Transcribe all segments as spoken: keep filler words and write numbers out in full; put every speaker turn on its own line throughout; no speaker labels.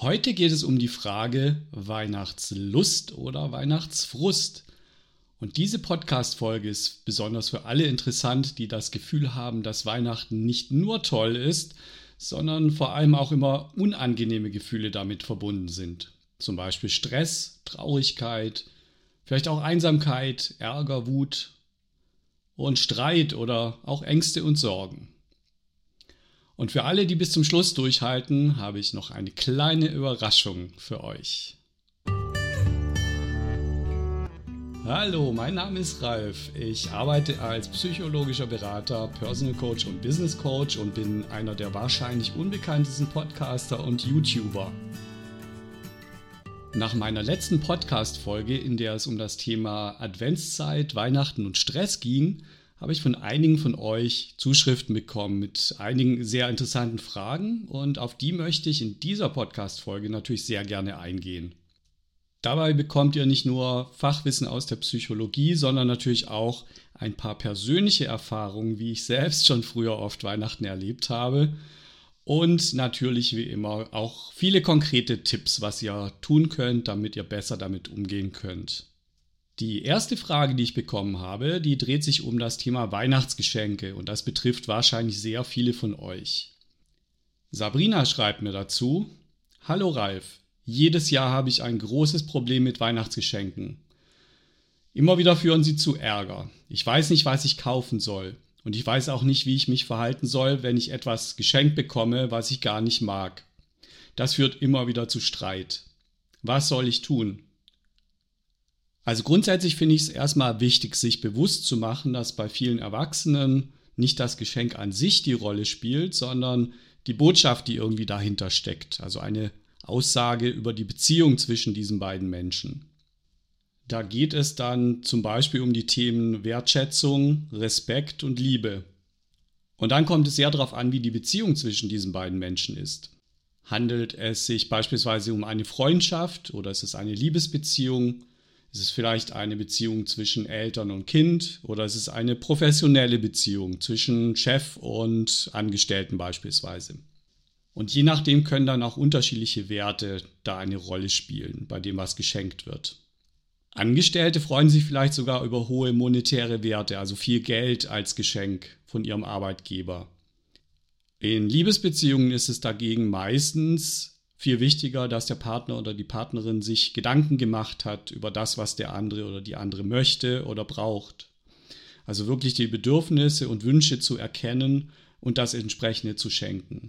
Heute geht es um die Frage Weihnachtslust oder Weihnachtsfrust. Und diese Podcast-Folge ist besonders für alle interessant, die das Gefühl haben, dass Weihnachten nicht nur toll ist, sondern vor allem auch immer unangenehme Gefühle damit verbunden sind. Zum Beispiel Stress, Traurigkeit, vielleicht auch Einsamkeit, Ärger, Wut und Streit oder auch Ängste und Sorgen. Und für alle, die bis zum Schluss durchhalten, habe ich noch eine kleine Überraschung für euch. Hallo, mein Name ist Ralf. Ich arbeite als psychologischer Berater, Personal Coach und Business Coach und bin einer der wahrscheinlich unbekanntesten Podcaster und YouTuber. Nach meiner letzten Podcast-Folge, in der es um das Thema Adventszeit, Weihnachten und Stress ging, habe ich von einigen von euch Zuschriften bekommen mit einigen sehr interessanten Fragen und auf die möchte ich in dieser Podcast-Folge natürlich sehr gerne eingehen. Dabei bekommt ihr nicht nur Fachwissen aus der Psychologie, sondern natürlich auch ein paar persönliche Erfahrungen, wie ich selbst schon früher oft Weihnachten erlebt habe und natürlich wie immer auch viele konkrete Tipps, was ihr tun könnt, damit ihr besser damit umgehen könnt. Die erste Frage, die ich bekommen habe, die dreht sich um das Thema Weihnachtsgeschenke und das betrifft wahrscheinlich sehr viele von euch. Sabrina schreibt mir dazu: Hallo Ralf, jedes Jahr habe ich ein großes Problem mit Weihnachtsgeschenken. Immer wieder führen sie zu Ärger. Ich weiß nicht, was ich kaufen soll und ich weiß auch nicht, wie ich mich verhalten soll, wenn ich etwas geschenkt bekomme, was ich gar nicht mag. Das führt immer wieder zu Streit. Was soll ich tun? Also grundsätzlich finde ich es erstmal wichtig, sich bewusst zu machen, dass bei vielen Erwachsenen nicht das Geschenk an sich die Rolle spielt, sondern die Botschaft, die irgendwie dahinter steckt. Also eine Aussage über die Beziehung zwischen diesen beiden Menschen. Da geht es dann zum Beispiel um die Themen Wertschätzung, Respekt und Liebe. Und dann kommt es sehr darauf an, wie die Beziehung zwischen diesen beiden Menschen ist. Handelt es sich beispielsweise um eine Freundschaft oder ist es eine Liebesbeziehung? Ist es vielleicht eine Beziehung zwischen Eltern und Kind oder ist es eine professionelle Beziehung zwischen Chef und Angestellten beispielsweise? Und je nachdem können dann auch unterschiedliche Werte da eine Rolle spielen, bei dem was geschenkt wird. Angestellte freuen sich vielleicht sogar über hohe monetäre Werte, also viel Geld als Geschenk von ihrem Arbeitgeber. In Liebesbeziehungen ist es dagegen meistens viel wichtiger, dass der Partner oder die Partnerin sich Gedanken gemacht hat über das, was der andere oder die andere möchte oder braucht. Also wirklich die Bedürfnisse und Wünsche zu erkennen und das entsprechende zu schenken.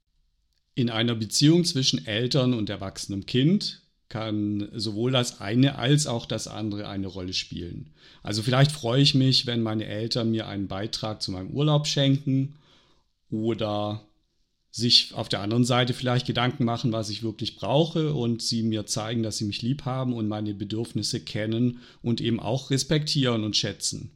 In einer Beziehung zwischen Eltern und erwachsenem Kind kann sowohl das eine als auch das andere eine Rolle spielen. Also vielleicht freue ich mich, wenn meine Eltern mir einen Beitrag zu meinem Urlaub schenken oder sich auf der anderen Seite vielleicht Gedanken machen, was ich wirklich brauche und sie mir zeigen, dass sie mich lieb haben und meine Bedürfnisse kennen und eben auch respektieren und schätzen.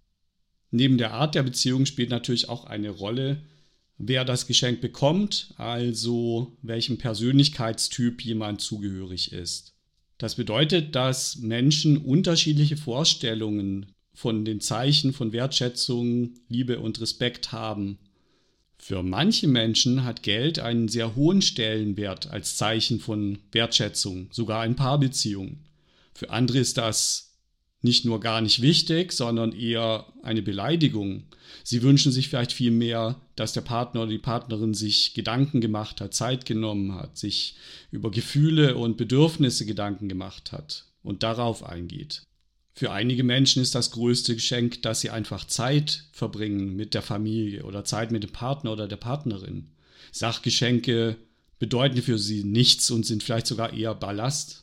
Neben der Art der Beziehung spielt natürlich auch eine Rolle, wer das Geschenk bekommt, also welchem Persönlichkeitstyp jemand zugehörig ist. Das bedeutet, dass Menschen unterschiedliche Vorstellungen von den Zeichen von Wertschätzung, Liebe und Respekt haben. Für manche Menschen hat Geld einen sehr hohen Stellenwert als Zeichen von Wertschätzung, sogar in Paarbeziehungen. Für andere ist das nicht nur gar nicht wichtig, sondern eher eine Beleidigung. Sie wünschen sich vielleicht viel mehr, dass der Partner oder die Partnerin sich Gedanken gemacht hat, Zeit genommen hat, sich über Gefühle und Bedürfnisse Gedanken gemacht hat und darauf eingeht. Für einige Menschen ist das größte Geschenk, dass sie einfach Zeit verbringen mit der Familie oder Zeit mit dem Partner oder der Partnerin. Sachgeschenke bedeuten für sie nichts und sind vielleicht sogar eher Ballast.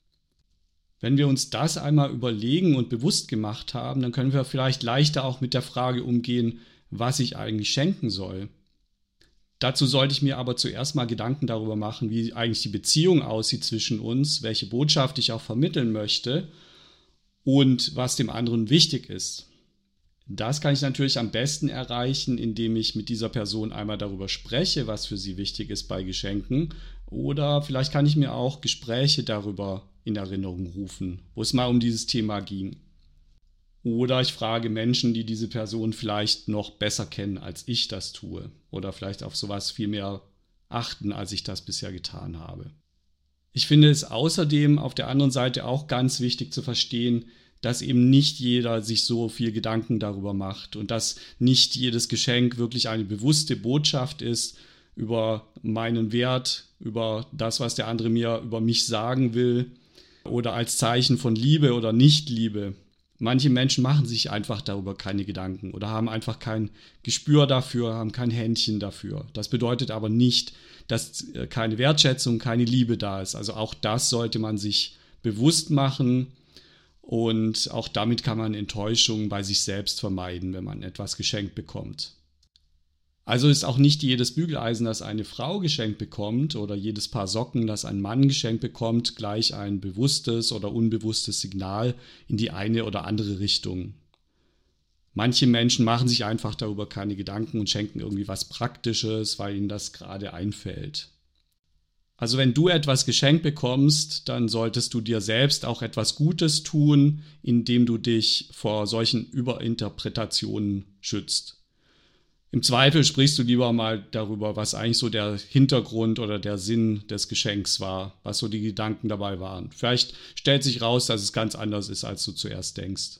Wenn wir uns das einmal überlegen und bewusst gemacht haben, dann können wir vielleicht leichter auch mit der Frage umgehen, was ich eigentlich schenken soll. Dazu sollte ich mir aber zuerst mal Gedanken darüber machen, wie eigentlich die Beziehung aussieht zwischen uns, welche Botschaft ich auch vermitteln möchte und was dem anderen wichtig ist. Das kann ich natürlich am besten erreichen, indem ich mit dieser Person einmal darüber spreche, was für sie wichtig ist bei Geschenken. Oder vielleicht kann ich mir auch Gespräche darüber in Erinnerung rufen, wo es mal um dieses Thema ging. Oder ich frage Menschen, die diese Person vielleicht noch besser kennen, als ich das tue. Oder vielleicht auf sowas viel mehr achten, als ich das bisher getan habe. Ich finde es außerdem auf der anderen Seite auch ganz wichtig zu verstehen, dass eben nicht jeder sich so viel Gedanken darüber macht und dass nicht jedes Geschenk wirklich eine bewusste Botschaft ist über meinen Wert, über das, was der andere mir über mich sagen will oder als Zeichen von Liebe oder Nichtliebe. Manche Menschen machen sich einfach darüber keine Gedanken oder haben einfach kein Gespür dafür, haben kein Händchen dafür. Das bedeutet aber nicht, dass keine Wertschätzung, keine Liebe da ist. Also auch das sollte man sich bewusst machen und auch damit kann man Enttäuschungen bei sich selbst vermeiden, wenn man etwas geschenkt bekommt. Also ist auch nicht jedes Bügeleisen, das eine Frau geschenkt bekommt oder jedes Paar Socken, das ein Mann geschenkt bekommt, gleich ein bewusstes oder unbewusstes Signal in die eine oder andere Richtung. Manche Menschen machen sich einfach darüber keine Gedanken und schenken irgendwie was Praktisches, weil ihnen das gerade einfällt. Also wenn du etwas geschenkt bekommst, dann solltest du dir selbst auch etwas Gutes tun, indem du dich vor solchen Überinterpretationen schützt. Im Zweifel sprichst du lieber mal darüber, was eigentlich so der Hintergrund oder der Sinn des Geschenks war, was so die Gedanken dabei waren. Vielleicht stellt sich raus, dass es ganz anders ist, als du zuerst denkst.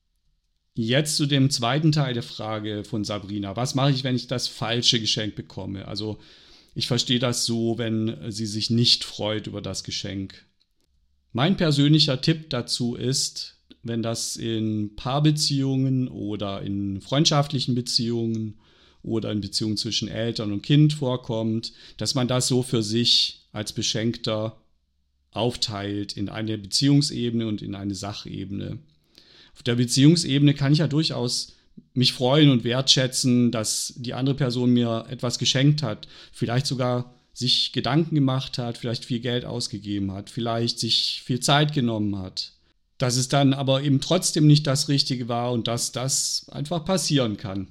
Jetzt zu dem zweiten Teil der Frage von Sabrina. Was mache ich, wenn ich das falsche Geschenk bekomme? Also ich verstehe das so, wenn sie sich nicht freut über das Geschenk. Mein persönlicher Tipp dazu ist, wenn das in Paarbeziehungen oder in freundschaftlichen Beziehungen oder in Beziehungen zwischen Eltern und Kind vorkommt, dass man das so für sich als Beschenkter aufteilt in eine Beziehungsebene und in eine Sachebene. Auf der Beziehungsebene kann ich ja durchaus mich freuen und wertschätzen, dass die andere Person mir etwas geschenkt hat, vielleicht sogar sich Gedanken gemacht hat, vielleicht viel Geld ausgegeben hat, vielleicht sich viel Zeit genommen hat. Dass es dann aber eben trotzdem nicht das Richtige war und dass das einfach passieren kann.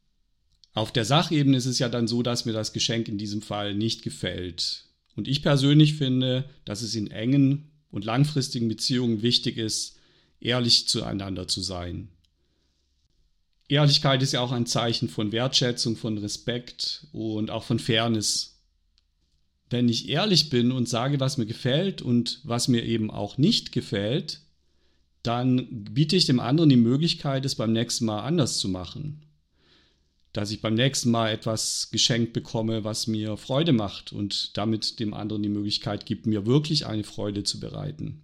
Auf der Sachebene ist es ja dann so, dass mir das Geschenk in diesem Fall nicht gefällt. Und ich persönlich finde, dass es in engen und langfristigen Beziehungen wichtig ist, ehrlich zueinander zu sein. Ehrlichkeit ist ja auch ein Zeichen von Wertschätzung, von Respekt und auch von Fairness. Wenn ich ehrlich bin und sage, was mir gefällt und was mir eben auch nicht gefällt, dann biete ich dem anderen die Möglichkeit, es beim nächsten Mal anders zu machen. Dass ich beim nächsten Mal etwas geschenkt bekomme, was mir Freude macht und damit dem anderen die Möglichkeit gibt, mir wirklich eine Freude zu bereiten.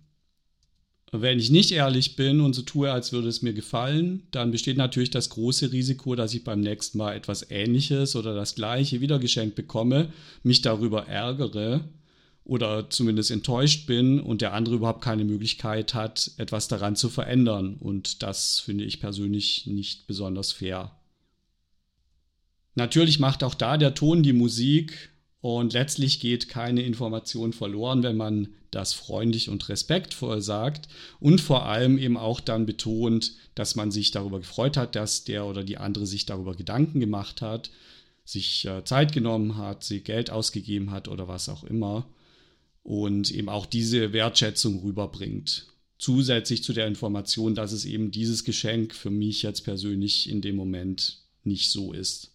Wenn ich nicht ehrlich bin und so tue, als würde es mir gefallen, dann besteht natürlich das große Risiko, dass ich beim nächsten Mal etwas Ähnliches oder das Gleiche wieder geschenkt bekomme, mich darüber ärgere oder zumindest enttäuscht bin und der andere überhaupt keine Möglichkeit hat, etwas daran zu verändern. Und das finde ich persönlich nicht besonders fair. Natürlich macht auch da der Ton die Musik und letztlich geht keine Information verloren, wenn man das freundlich und respektvoll sagt und vor allem eben auch dann betont, dass man sich darüber gefreut hat, dass der oder die andere sich darüber Gedanken gemacht hat, sich Zeit genommen hat, sich Geld ausgegeben hat oder was auch immer und eben auch diese Wertschätzung rüberbringt. Zusätzlich zu der Information, dass es eben dieses Geschenk für mich jetzt persönlich in dem Moment nicht so ist.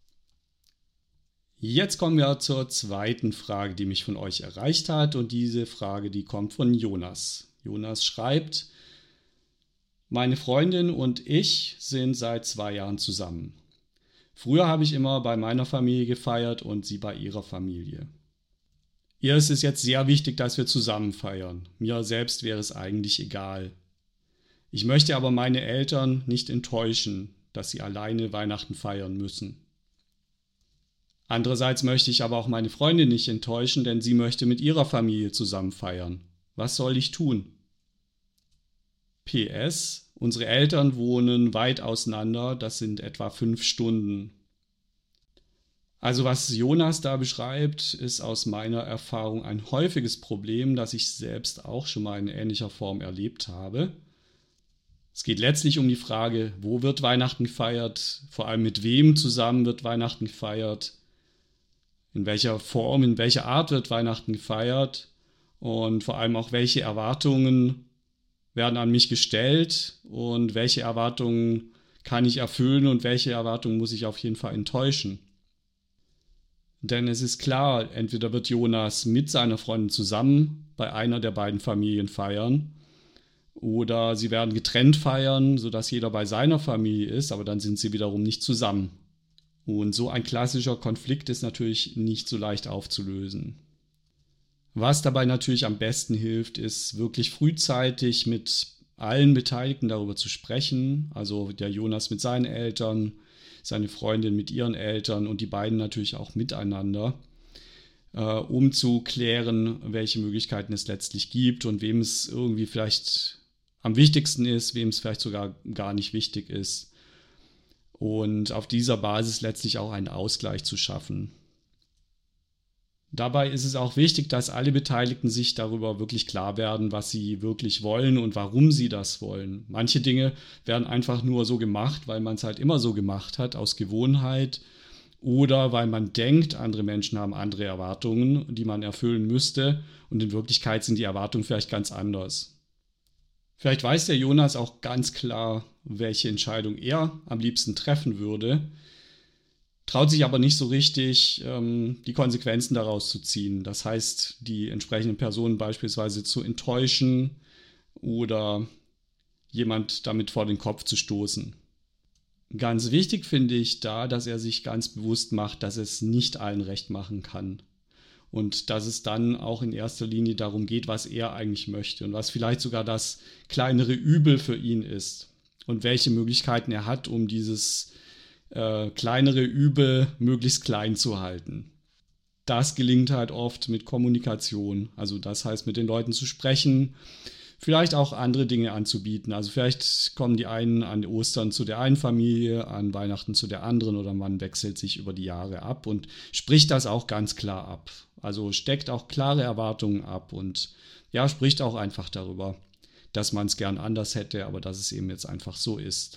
Jetzt kommen wir zur zweiten Frage, die mich von euch erreicht hat und diese Frage, die kommt von Jonas. Jonas schreibt: Meine Freundin und ich sind seit zwei Jahren zusammen. Früher habe ich immer bei meiner Familie gefeiert und sie bei ihrer Familie. Ihr ist es jetzt sehr wichtig, dass wir zusammen feiern. Mir selbst wäre es eigentlich egal. Ich möchte aber meine Eltern nicht enttäuschen, dass sie alleine Weihnachten feiern müssen. Andererseits möchte ich aber auch meine Freundin nicht enttäuschen, denn sie möchte mit ihrer Familie zusammen feiern. Was soll ich tun? P S. Unsere Eltern wohnen weit auseinander, das sind etwa fünf Stunden. Also was Jonas da beschreibt, ist aus meiner Erfahrung ein häufiges Problem, das ich selbst auch schon mal in ähnlicher Form erlebt habe. Es geht letztlich um die Frage, wo wird Weihnachten gefeiert, vor allem mit wem zusammen wird Weihnachten gefeiert, in welcher Form, in welcher Art wird Weihnachten gefeiert und vor allem auch welche Erwartungen werden an mich gestellt und welche Erwartungen kann ich erfüllen und welche Erwartungen muss ich auf jeden Fall enttäuschen. Denn es ist klar, entweder wird Jonas mit seiner Freundin zusammen bei einer der beiden Familien feiern oder sie werden getrennt feiern, sodass jeder bei seiner Familie ist, aber dann sind sie wiederum nicht zusammen. Und so ein klassischer Konflikt ist natürlich nicht so leicht aufzulösen. Was dabei natürlich am besten hilft, ist wirklich frühzeitig mit allen Beteiligten darüber zu sprechen, also der Jonas mit seinen Eltern, seine Freundin mit ihren Eltern und die beiden natürlich auch miteinander, äh, um zu klären, welche Möglichkeiten es letztlich gibt und wem es irgendwie vielleicht am wichtigsten ist, wem es vielleicht sogar gar nicht wichtig ist. Und auf dieser Basis letztlich auch einen Ausgleich zu schaffen. Dabei ist es auch wichtig, dass alle Beteiligten sich darüber wirklich klar werden, was sie wirklich wollen und warum sie das wollen. Manche Dinge werden einfach nur so gemacht, weil man es halt immer so gemacht hat, aus Gewohnheit oder weil man denkt, andere Menschen haben andere Erwartungen, die man erfüllen müsste und in Wirklichkeit sind die Erwartungen vielleicht ganz anders. Vielleicht weiß der Jonas auch ganz klar, welche Entscheidung er am liebsten treffen würde, traut sich aber nicht so richtig, ähm, die Konsequenzen daraus zu ziehen. Das heißt, die entsprechenden Personen beispielsweise zu enttäuschen oder jemand damit vor den Kopf zu stoßen. Ganz wichtig finde ich da, dass er sich ganz bewusst macht, dass es nicht allen recht machen kann. Und dass es dann auch in erster Linie darum geht, was er eigentlich möchte und was vielleicht sogar das kleinere Übel für ihn ist und welche Möglichkeiten er hat, um dieses äh, kleinere Übel möglichst klein zu halten. Das gelingt halt oft mit Kommunikation, also das heißt mit den Leuten zu sprechen, vielleicht auch andere Dinge anzubieten. Also vielleicht kommen die einen an Ostern zu der einen Familie, an Weihnachten zu der anderen oder man wechselt sich über die Jahre ab und spricht das auch ganz klar ab. Also steckt auch klare Erwartungen ab und ja, spricht auch einfach darüber, dass man es gern anders hätte, aber dass es eben jetzt einfach so ist.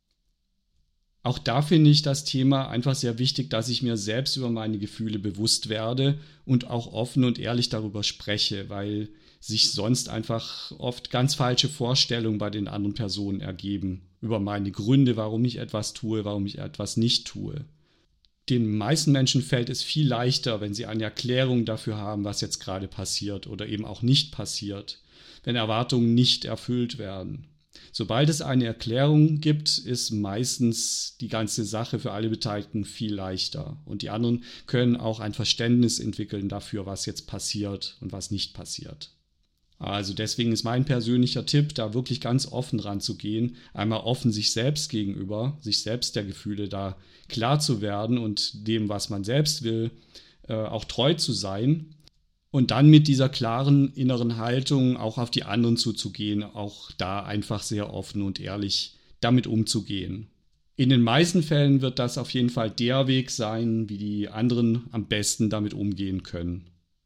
Auch da finde ich das Thema einfach sehr wichtig, dass ich mir selbst über meine Gefühle bewusst werde und auch offen und ehrlich darüber spreche, weil sich sonst einfach oft ganz falsche Vorstellungen bei den anderen Personen ergeben über meine Gründe, warum ich etwas tue, warum ich etwas nicht tue. Den meisten Menschen fällt es viel leichter, wenn sie eine Erklärung dafür haben, was jetzt gerade passiert oder eben auch nicht passiert, wenn Erwartungen nicht erfüllt werden. Sobald es eine Erklärung gibt, ist meistens die ganze Sache für alle Beteiligten viel leichter. Und die anderen können auch ein Verständnis entwickeln dafür, was jetzt passiert und was nicht passiert. Also deswegen ist mein persönlicher Tipp, da wirklich ganz offen ranzugehen, einmal offen sich selbst gegenüber, sich selbst der Gefühle da klar zu werden und dem, was man selbst will, äh, auch treu zu sein. Und dann mit dieser klaren inneren Haltung auch auf die anderen zuzugehen, auch da einfach sehr offen und ehrlich damit umzugehen. In den meisten Fällen wird das auf jeden Fall der Weg sein, wie die anderen am besten damit umgehen können.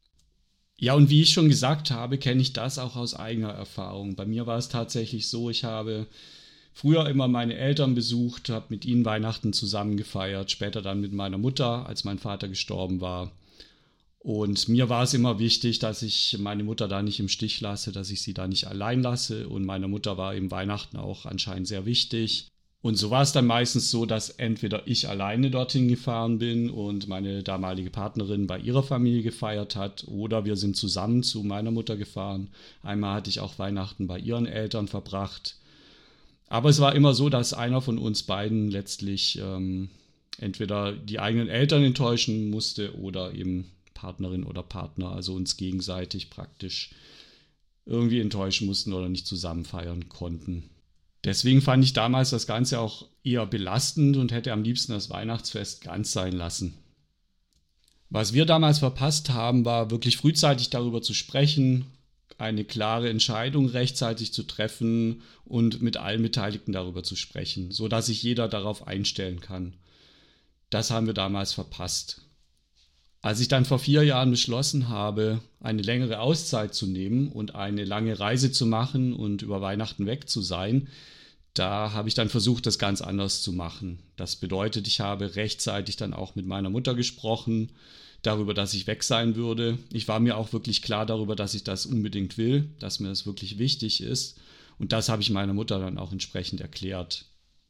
Ja, und wie ich schon gesagt habe, kenne ich das auch aus eigener Erfahrung. Bei mir war es tatsächlich so, ich habe früher immer meine Eltern besucht, habe mit ihnen Weihnachten zusammen gefeiert, später dann mit meiner Mutter, als mein Vater gestorben war. Und mir war es immer wichtig, dass ich meine Mutter da nicht im Stich lasse, dass ich sie da nicht allein lasse. Und meiner Mutter war eben Weihnachten auch anscheinend sehr wichtig. Und so war es dann meistens so, dass entweder ich alleine dorthin gefahren bin und meine damalige Partnerin bei ihrer Familie gefeiert hat, oder wir sind zusammen zu meiner Mutter gefahren. Einmal hatte ich auch Weihnachten bei ihren Eltern verbracht. Aber es war immer so, dass einer von uns beiden letztlich ähm, entweder die eigenen Eltern enttäuschen musste oder eben Partnerin oder Partner, also uns gegenseitig praktisch irgendwie enttäuschen mussten oder nicht zusammen feiern konnten. Deswegen fand ich damals das Ganze auch eher belastend und hätte am liebsten das Weihnachtsfest ganz sein lassen. Was wir damals verpasst haben, war wirklich frühzeitig darüber zu sprechen, eine klare Entscheidung rechtzeitig zu treffen und mit allen Beteiligten darüber zu sprechen, sodass sich jeder darauf einstellen kann. Das haben wir damals verpasst. Als ich dann vor vier Jahren beschlossen habe, eine längere Auszeit zu nehmen und eine lange Reise zu machen und über Weihnachten weg zu sein, da habe ich dann versucht, das ganz anders zu machen. Das bedeutet, ich habe rechtzeitig dann auch mit meiner Mutter gesprochen, darüber, dass ich weg sein würde. Ich war mir auch wirklich klar darüber, dass ich das unbedingt will, dass mir das wirklich wichtig ist. Und das habe ich meiner Mutter dann auch entsprechend erklärt.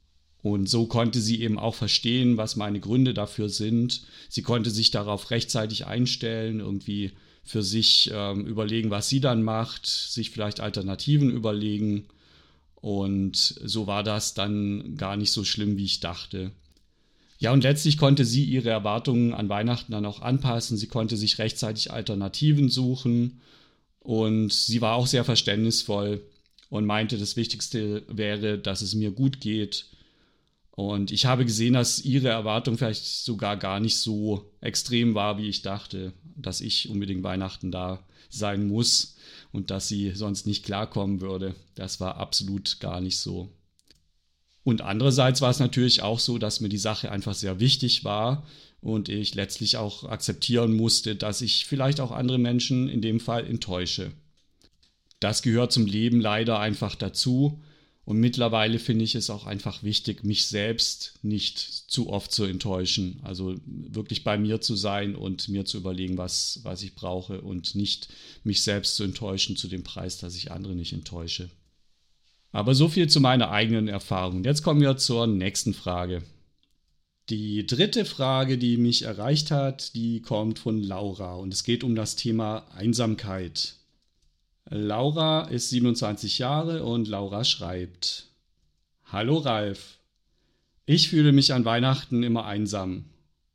Und so konnte sie eben auch verstehen, was meine Gründe dafür sind. Sie konnte sich darauf rechtzeitig einstellen, irgendwie für sich ähm, überlegen, was sie dann macht, sich vielleicht Alternativen überlegen. Und so war das dann gar nicht so schlimm, wie ich dachte. Ja, und letztlich konnte sie ihre Erwartungen an Weihnachten dann auch anpassen. Sie konnte sich rechtzeitig Alternativen suchen und sie war auch sehr verständnisvoll und meinte, das Wichtigste wäre, dass es mir gut geht. Und ich habe gesehen, dass ihre Erwartung vielleicht sogar gar nicht so extrem war, wie ich dachte, dass ich unbedingt Weihnachten da sein muss und dass sie sonst nicht klarkommen würde. Das war absolut gar nicht so. Und andererseits war es natürlich auch so, dass mir die Sache einfach sehr wichtig war und ich letztlich auch akzeptieren musste, dass ich vielleicht auch andere Menschen in dem Fall enttäusche. Das gehört zum Leben leider einfach dazu. Und mittlerweile finde ich es auch einfach wichtig, mich selbst nicht zu oft zu enttäuschen. Also wirklich bei mir zu sein und mir zu überlegen, was, was ich brauche und nicht mich selbst zu enttäuschen zu dem Preis, dass ich andere nicht enttäusche. Aber so viel zu meiner eigenen Erfahrung. Jetzt kommen wir zur nächsten Frage. Die dritte Frage, die mich erreicht hat, die kommt von Laura und es geht um das Thema Einsamkeit. Laura ist siebenundzwanzig Jahre und Laura schreibt: Hallo Ralf, ich fühle mich an Weihnachten immer einsam.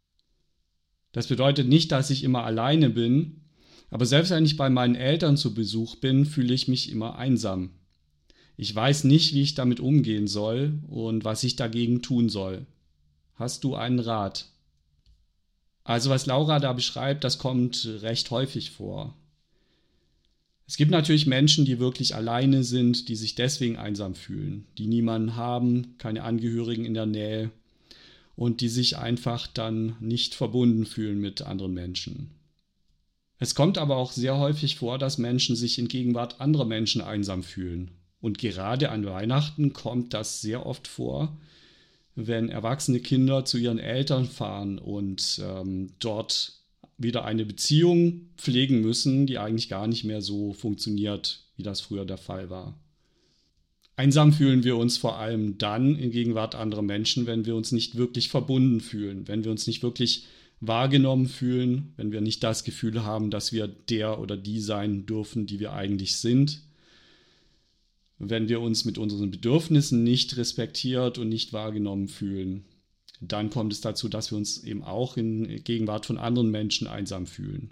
Das bedeutet nicht, dass ich immer alleine bin, aber selbst wenn ich bei meinen Eltern zu Besuch bin, fühle ich mich immer einsam. Ich weiß nicht, wie ich damit umgehen soll und was ich dagegen tun soll. Hast du einen Rat? Also was Laura da beschreibt, das kommt recht häufig vor. Es gibt natürlich Menschen, die wirklich alleine sind, die sich deswegen einsam fühlen, die niemanden haben, keine Angehörigen in der Nähe und die sich einfach dann nicht verbunden fühlen mit anderen Menschen. Es kommt aber auch sehr häufig vor, dass Menschen sich in Gegenwart anderer Menschen einsam fühlen. Und gerade an Weihnachten kommt das sehr oft vor, wenn erwachsene Kinder zu ihren Eltern fahren und ähm, dort wieder eine Beziehung pflegen müssen, die eigentlich gar nicht mehr so funktioniert, wie das früher der Fall war. Einsam fühlen wir uns vor allem dann in Gegenwart anderer Menschen, wenn wir uns nicht wirklich verbunden fühlen, wenn wir uns nicht wirklich wahrgenommen fühlen, wenn wir nicht das Gefühl haben, dass wir der oder die sein dürfen, die wir eigentlich sind, wenn wir uns mit unseren Bedürfnissen nicht respektiert und nicht wahrgenommen fühlen. Dann kommt es dazu, dass wir uns eben auch in Gegenwart von anderen Menschen einsam fühlen.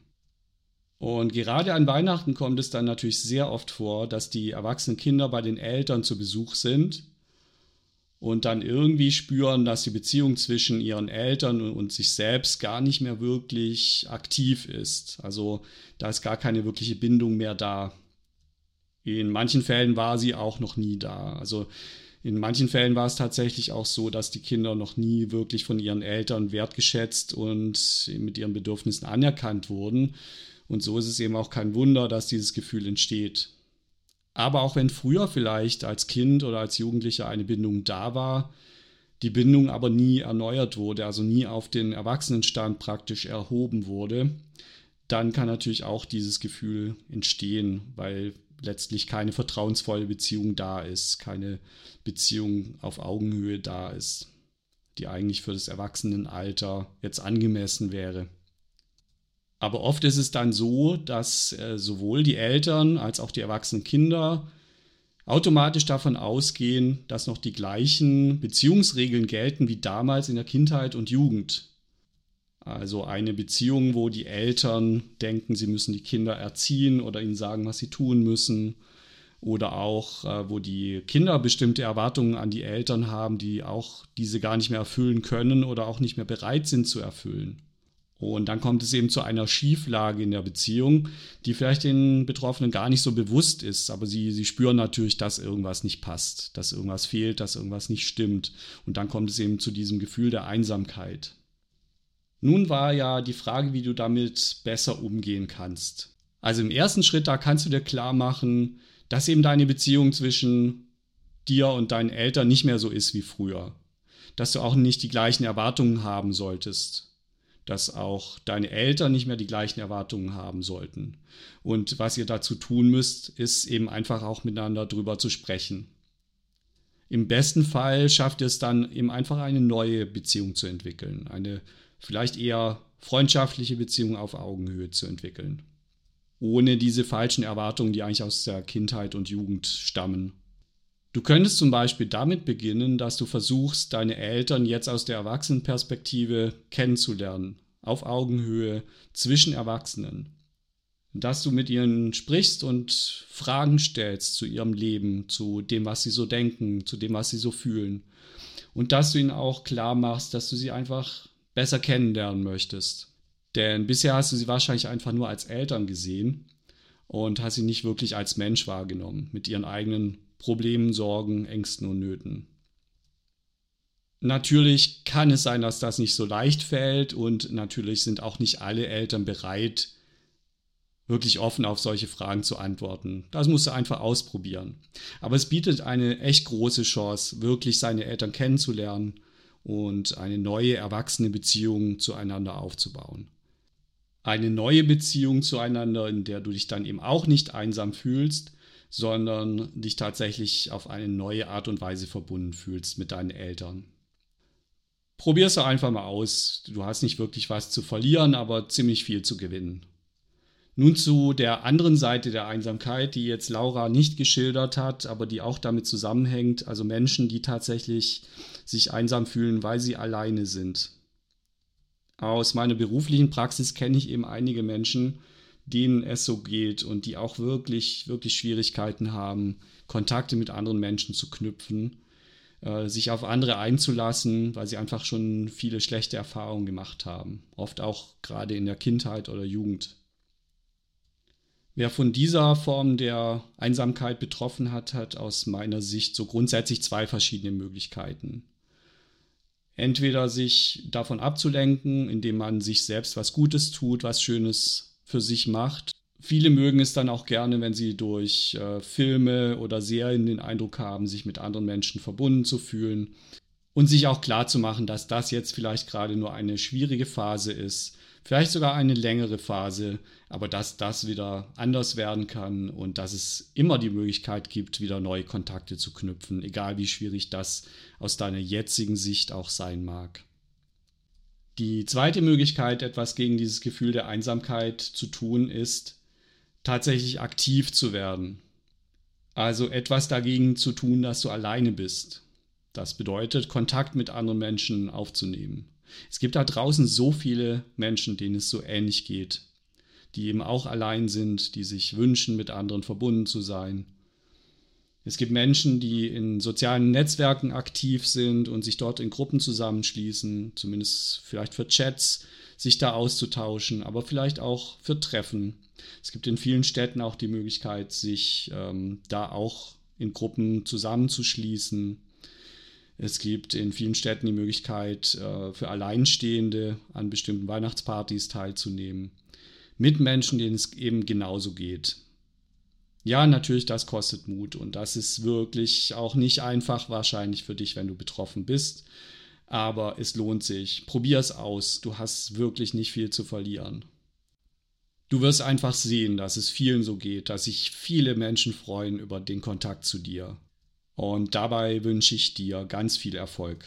Und gerade an Weihnachten kommt es dann natürlich sehr oft vor, dass die erwachsenen Kinder bei den Eltern zu Besuch sind und dann irgendwie spüren, dass die Beziehung zwischen ihren Eltern und sich selbst gar nicht mehr wirklich aktiv ist. Also da ist gar keine wirkliche Bindung mehr da. In manchen Fällen war sie auch noch nie da. Also in manchen Fällen war es tatsächlich auch so, dass die Kinder noch nie wirklich von ihren Eltern wertgeschätzt und mit ihren Bedürfnissen anerkannt wurden. Und so ist es eben auch kein Wunder, dass dieses Gefühl entsteht. Aber auch wenn früher vielleicht als Kind oder als Jugendlicher eine Bindung da war, die Bindung aber nie erneuert wurde, also nie auf den Erwachsenenstand praktisch erhoben wurde, dann kann natürlich auch dieses Gefühl entstehen, weil letztlich keine vertrauensvolle Beziehung da ist, keine Beziehung auf Augenhöhe da ist, die eigentlich für das Erwachsenenalter jetzt angemessen wäre. Aber oft ist es dann so, dass äh, sowohl die Eltern als auch die erwachsenen Kinder automatisch davon ausgehen, dass noch die gleichen Beziehungsregeln gelten wie damals in der Kindheit und Jugend. Also eine Beziehung, wo die Eltern denken, sie müssen die Kinder erziehen oder ihnen sagen, was sie tun müssen. Oder auch, äh, wo die Kinder bestimmte Erwartungen an die Eltern haben, die auch diese gar nicht mehr erfüllen können oder auch nicht mehr bereit sind zu erfüllen. Und dann kommt es eben zu einer Schieflage in der Beziehung, die vielleicht den Betroffenen gar nicht so bewusst ist, aber sie, sie spüren natürlich, dass irgendwas nicht passt, dass irgendwas fehlt, dass irgendwas nicht stimmt. Und dann kommt es eben zu diesem Gefühl der Einsamkeit. Nun war ja die Frage, wie du damit besser umgehen kannst. Also im ersten Schritt, da kannst du dir klar machen, dass eben deine Beziehung zwischen dir und deinen Eltern nicht mehr so ist wie früher. Dass du auch nicht die gleichen Erwartungen haben solltest. Dass auch deine Eltern nicht mehr die gleichen Erwartungen haben sollten. Und was ihr dazu tun müsst, ist eben einfach auch miteinander drüber zu sprechen. Im besten Fall schafft ihr es dann eben einfach eine neue Beziehung zu entwickeln, eine vielleicht eher freundschaftliche Beziehung auf Augenhöhe zu entwickeln, ohne diese falschen Erwartungen, die eigentlich aus der Kindheit und Jugend stammen. Du könntest zum Beispiel damit beginnen, dass du versuchst, deine Eltern jetzt aus der Erwachsenenperspektive kennenzulernen, auf Augenhöhe zwischen Erwachsenen. Dass du mit ihnen sprichst und Fragen stellst zu ihrem Leben, zu dem, was sie so denken, zu dem, was sie so fühlen. Und dass du ihnen auch klar machst, dass du sie einfach besser kennenlernen möchtest. Denn bisher hast du sie wahrscheinlich einfach nur als Eltern gesehen und hast sie nicht wirklich als Mensch wahrgenommen, mit ihren eigenen Problemen, Sorgen, Ängsten und Nöten. Natürlich kann es sein, dass das nicht so leicht fällt und natürlich sind auch nicht alle Eltern bereit, wirklich offen auf solche Fragen zu antworten. Das musst du einfach ausprobieren. Aber es bietet eine echt große Chance, wirklich seine Eltern kennenzulernen und eine neue erwachsene Beziehung zueinander aufzubauen. Eine neue Beziehung zueinander, in der du dich dann eben auch nicht einsam fühlst, sondern dich tatsächlich auf eine neue Art und Weise verbunden fühlst mit deinen Eltern. Probier es doch einfach mal aus. Du hast nicht wirklich was zu verlieren, aber ziemlich viel zu gewinnen. Nun zu der anderen Seite der Einsamkeit, die jetzt Laura nicht geschildert hat, aber die auch damit zusammenhängt, also Menschen, die tatsächlich sich einsam fühlen, weil sie alleine sind. Aus meiner beruflichen Praxis kenne ich eben einige Menschen, denen es so geht und die auch wirklich, wirklich Schwierigkeiten haben, Kontakte mit anderen Menschen zu knüpfen, äh, sich auf andere einzulassen, weil sie einfach schon viele schlechte Erfahrungen gemacht haben, oft auch gerade in der Kindheit oder Jugend. Wer von dieser Form der Einsamkeit betroffen hat, hat aus meiner Sicht so grundsätzlich zwei verschiedene Möglichkeiten. Entweder sich davon abzulenken, indem man sich selbst was Gutes tut, was Schönes für sich macht. Viele mögen es dann auch gerne, wenn sie durch äh, Filme oder Serien den Eindruck haben, sich mit anderen Menschen verbunden zu fühlen und sich auch klar zu machen, dass das jetzt vielleicht gerade nur eine schwierige Phase ist, vielleicht sogar eine längere Phase, aber dass das wieder anders werden kann und dass es immer die Möglichkeit gibt, wieder neue Kontakte zu knüpfen, egal wie schwierig das aus deiner jetzigen Sicht auch sein mag. Die zweite Möglichkeit, etwas gegen dieses Gefühl der Einsamkeit zu tun, ist, tatsächlich aktiv zu werden. Also etwas dagegen zu tun, dass du alleine bist. Das bedeutet, Kontakt mit anderen Menschen aufzunehmen. Es gibt da draußen so viele Menschen, denen es so ähnlich geht, die eben auch allein sind, die sich wünschen, mit anderen verbunden zu sein. Es gibt Menschen, die in sozialen Netzwerken aktiv sind und sich dort in Gruppen zusammenschließen, zumindest vielleicht für Chats, sich da auszutauschen, aber vielleicht auch für Treffen. Es gibt in vielen Städten auch die Möglichkeit, sich ähm, da auch in Gruppen zusammenzuschließen. Es gibt in vielen Städten die Möglichkeit, äh, für Alleinstehende an bestimmten Weihnachtspartys teilzunehmen. Mit Menschen, denen es eben genauso geht. Ja, natürlich, das kostet Mut und das ist wirklich auch nicht einfach wahrscheinlich für dich, wenn du betroffen bist. Aber es lohnt sich. Probier es aus. Du hast wirklich nicht viel zu verlieren. Du wirst einfach sehen, dass es vielen so geht, dass sich viele Menschen freuen über den Kontakt zu dir. Und dabei wünsche ich dir ganz viel Erfolg.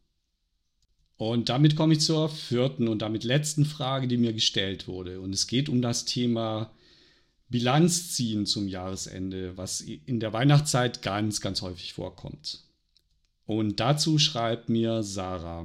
Und damit komme ich zur vierten und damit letzten Frage, die mir gestellt wurde. Und es geht um das Thema Bilanz ziehen zum Jahresende, was in der Weihnachtszeit ganz, ganz häufig vorkommt. Und dazu schreibt mir Sarah: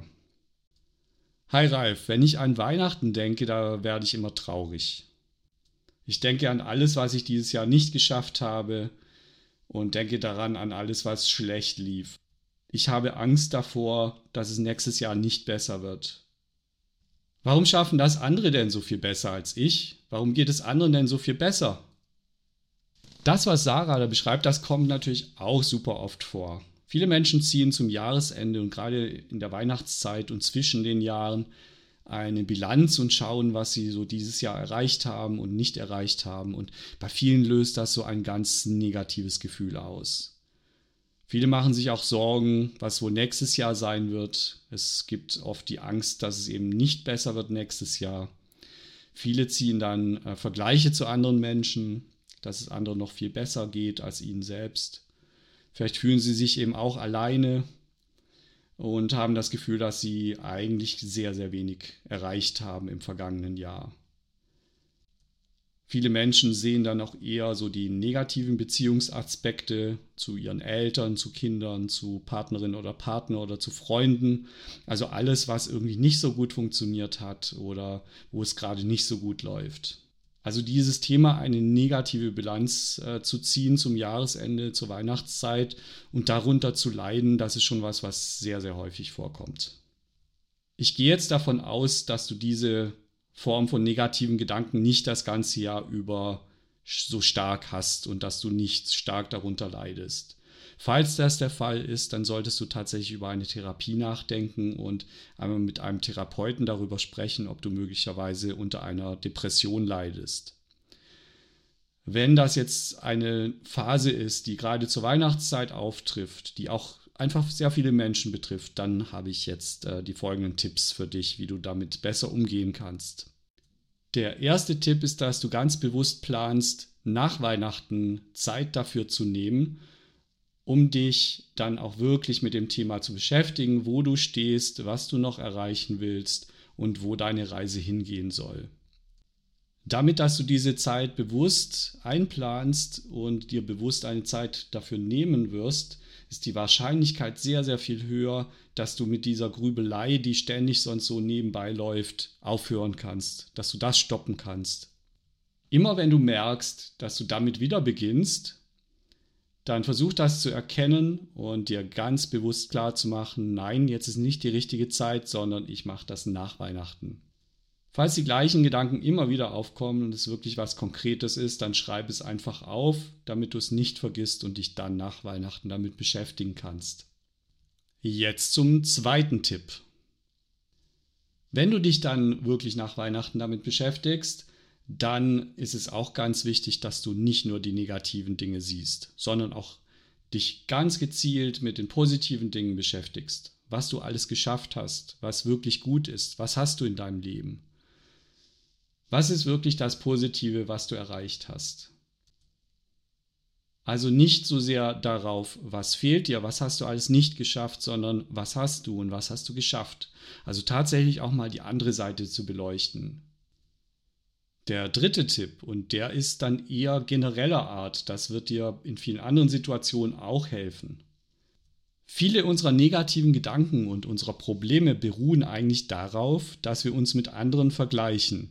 Hi Ralf, wenn ich an Weihnachten denke, da werde ich immer traurig. Ich denke an alles, was ich dieses Jahr nicht geschafft habe und denke daran an alles, was schlecht lief. Ich habe Angst davor, dass es nächstes Jahr nicht besser wird. Warum schaffen das andere denn so viel besser als ich? Warum geht es anderen denn so viel besser? Das, was Sarah da beschreibt, das kommt natürlich auch super oft vor. Viele Menschen ziehen zum Jahresende und gerade in der Weihnachtszeit und zwischen den Jahren eine Bilanz und schauen, was sie so dieses Jahr erreicht haben und nicht erreicht haben. Und bei vielen löst das so ein ganz negatives Gefühl aus. Viele machen sich auch Sorgen, was wohl nächstes Jahr sein wird. Es gibt oft die Angst, dass es eben nicht besser wird nächstes Jahr. Viele ziehen dann äh, Vergleiche zu anderen Menschen, dass es anderen noch viel besser geht als ihnen selbst. Vielleicht fühlen sie sich eben auch alleine und haben das Gefühl, dass sie eigentlich sehr, sehr wenig erreicht haben im vergangenen Jahr. Viele Menschen sehen dann auch eher so die negativen Beziehungsaspekte zu ihren Eltern, zu Kindern, zu Partnerin oder Partner oder zu Freunden. Also alles, was irgendwie nicht so gut funktioniert hat oder wo es gerade nicht so gut läuft. Also dieses Thema, eine negative Bilanz äh, zu ziehen zum Jahresende, zur Weihnachtszeit und darunter zu leiden, das ist schon was, was sehr, sehr häufig vorkommt. Ich gehe jetzt davon aus, dass du diese Form von negativen Gedanken nicht das ganze Jahr über so stark hast und dass du nicht stark darunter leidest. Falls das der Fall ist, dann solltest du tatsächlich über eine Therapie nachdenken und einmal mit einem Therapeuten darüber sprechen, ob du möglicherweise unter einer Depression leidest. Wenn das jetzt eine Phase ist, die gerade zur Weihnachtszeit auftrifft, die auch einfach sehr viele Menschen betrifft, dann habe ich jetzt äh, die folgenden Tipps für dich, wie du damit besser umgehen kannst. Der erste Tipp ist, dass du ganz bewusst planst, nach Weihnachten Zeit dafür zu nehmen, um dich dann auch wirklich mit dem Thema zu beschäftigen, wo du stehst, was du noch erreichen willst und wo deine Reise hingehen soll. Damit, dass du diese Zeit bewusst einplanst und dir bewusst eine Zeit dafür nehmen wirst, ist die Wahrscheinlichkeit sehr, sehr viel höher, dass du mit dieser Grübelei, die ständig sonst so nebenbei läuft, aufhören kannst, dass du das stoppen kannst. Immer wenn du merkst, dass du damit wieder beginnst, dann versuch das zu erkennen und dir ganz bewusst klar zu machen, nein, jetzt ist nicht die richtige Zeit, sondern ich mache das nach Weihnachten. Falls die gleichen Gedanken immer wieder aufkommen und es wirklich was Konkretes ist, dann schreib es einfach auf, damit du es nicht vergisst und dich dann nach Weihnachten damit beschäftigen kannst. Jetzt zum zweiten Tipp. Wenn du dich dann wirklich nach Weihnachten damit beschäftigst, dann ist es auch ganz wichtig, dass du nicht nur die negativen Dinge siehst, sondern auch dich ganz gezielt mit den positiven Dingen beschäftigst. Was du alles geschafft hast, was wirklich gut ist, was hast du in deinem Leben? Was ist wirklich das Positive, was du erreicht hast? Also nicht so sehr darauf, was fehlt dir, was hast du alles nicht geschafft, sondern was hast du und was hast du geschafft. Also tatsächlich auch mal die andere Seite zu beleuchten. Der dritte Tipp, und der ist dann eher genereller Art, das wird dir in vielen anderen Situationen auch helfen. Viele unserer negativen Gedanken und unserer Probleme beruhen eigentlich darauf, dass wir uns mit anderen vergleichen.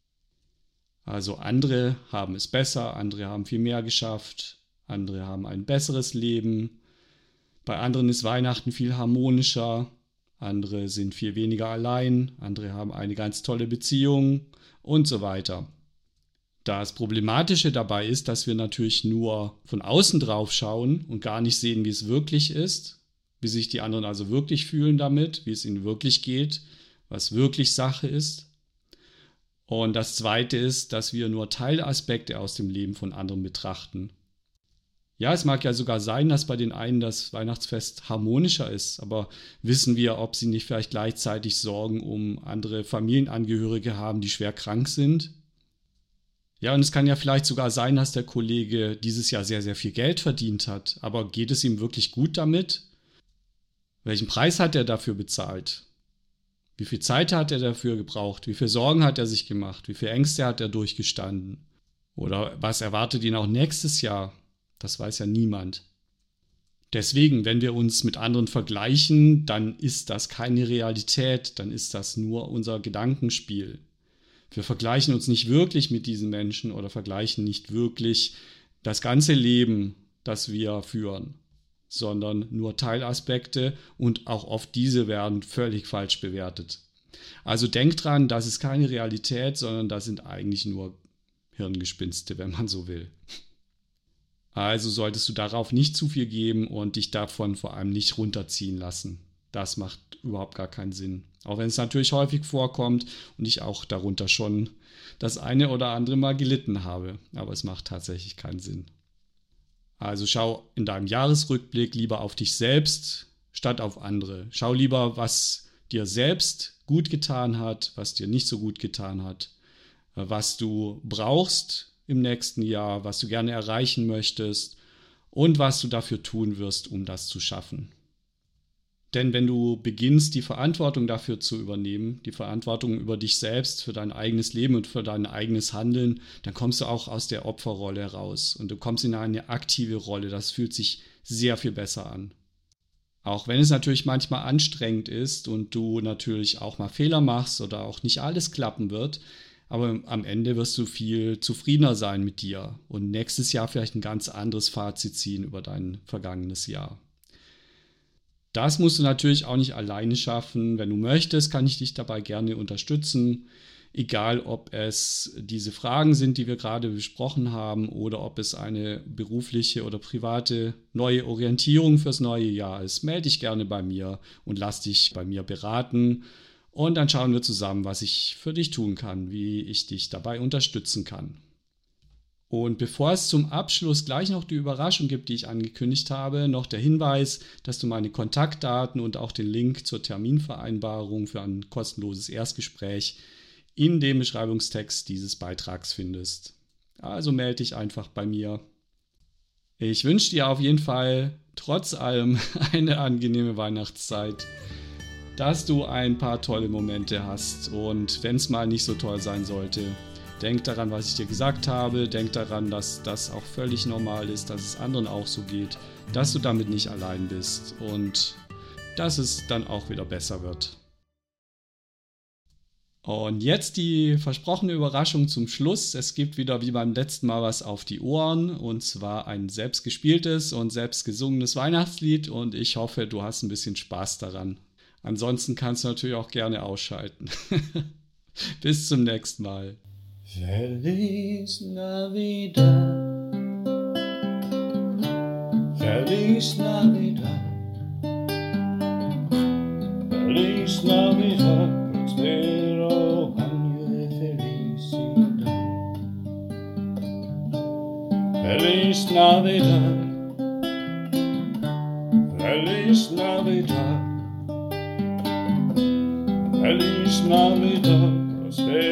Also andere haben es besser, andere haben viel mehr geschafft, andere haben ein besseres Leben, bei anderen ist Weihnachten viel harmonischer, andere sind viel weniger allein, andere haben eine ganz tolle Beziehung und so weiter. Das Problematische dabei ist, dass wir natürlich nur von außen drauf schauen und gar nicht sehen, wie es wirklich ist, wie sich die anderen also wirklich fühlen damit, wie es ihnen wirklich geht, was wirklich Sache ist. Und das Zweite ist, dass wir nur Teilaspekte aus dem Leben von anderen betrachten. Ja, es mag ja sogar sein, dass bei den einen das Weihnachtsfest harmonischer ist, aber wissen wir, ob sie nicht vielleicht gleichzeitig Sorgen um andere Familienangehörige haben, die schwer krank sind? Ja, und es kann ja vielleicht sogar sein, dass der Kollege dieses Jahr sehr, sehr viel Geld verdient hat, aber geht es ihm wirklich gut damit? Welchen Preis hat er dafür bezahlt? Wie viel Zeit hat er dafür gebraucht? Wie viele Sorgen hat er sich gemacht? Wie viele Ängste hat er durchgestanden? Oder was erwartet ihn auch nächstes Jahr? Das weiß ja niemand. Deswegen, wenn wir uns mit anderen vergleichen, dann ist das keine Realität, dann ist das nur unser Gedankenspiel. Wir vergleichen uns nicht wirklich mit diesen Menschen oder vergleichen nicht wirklich das ganze Leben, das wir führen, sondern nur Teilaspekte und auch oft diese werden völlig falsch bewertet. Also denk dran, das ist keine Realität, sondern das sind eigentlich nur Hirngespinste, wenn man so will. Also solltest du darauf nicht zu viel geben und dich davon vor allem nicht runterziehen lassen. Das macht überhaupt gar keinen Sinn. Auch wenn es natürlich häufig vorkommt und ich auch darunter schon das eine oder andere Mal gelitten habe. Aber es macht tatsächlich keinen Sinn. Also schau in deinem Jahresrückblick lieber auf dich selbst statt auf andere. Schau lieber, was dir selbst gut getan hat, was dir nicht so gut getan hat, was du brauchst im nächsten Jahr, was du gerne erreichen möchtest und was du dafür tun wirst, um das zu schaffen. Denn wenn du beginnst, die Verantwortung dafür zu übernehmen, die Verantwortung über dich selbst, für dein eigenes Leben und für dein eigenes Handeln, dann kommst du auch aus der Opferrolle raus und du kommst in eine aktive Rolle. Das fühlt sich sehr viel besser an. Auch wenn es natürlich manchmal anstrengend ist und du natürlich auch mal Fehler machst oder auch nicht alles klappen wird, aber am Ende wirst du viel zufriedener sein mit dir und nächstes Jahr vielleicht ein ganz anderes Fazit ziehen über dein vergangenes Jahr. Das musst du natürlich auch nicht alleine schaffen. Wenn du möchtest, kann ich dich dabei gerne unterstützen. Egal, ob es diese Fragen sind, die wir gerade besprochen haben, oder ob es eine berufliche oder private neue Orientierung fürs neue Jahr ist. Melde dich gerne bei mir und lass dich bei mir beraten. Und dann schauen wir zusammen, was ich für dich tun kann, wie ich dich dabei unterstützen kann. Und bevor es zum Abschluss gleich noch die Überraschung gibt, die ich angekündigt habe, noch der Hinweis, dass du meine Kontaktdaten und auch den Link zur Terminvereinbarung für ein kostenloses Erstgespräch in dem Beschreibungstext dieses Beitrags findest. Also melde dich einfach bei mir. Ich wünsche dir auf jeden Fall trotz allem eine angenehme Weihnachtszeit, dass du ein paar tolle Momente hast und wenn es mal nicht so toll sein sollte, denk daran, was ich dir gesagt habe. Denk daran, dass das auch völlig normal ist, dass es anderen auch so geht, dass du damit nicht allein bist und dass es dann auch wieder besser wird. Und jetzt die versprochene Überraschung zum Schluss. Es gibt wieder wie beim letzten Mal was auf die Ohren und zwar ein selbst gespieltes und selbst gesungenes Weihnachtslied und ich hoffe, du hast ein bisschen Spaß daran. Ansonsten kannst du natürlich auch gerne ausschalten. Bis zum nächsten Mal.
Feliz Navidad, Feliz Navidad, Feliz Navidad, prospero año de felicidad. Feliz Navidad, Feliz Navidad, Feliz Navidad, prospero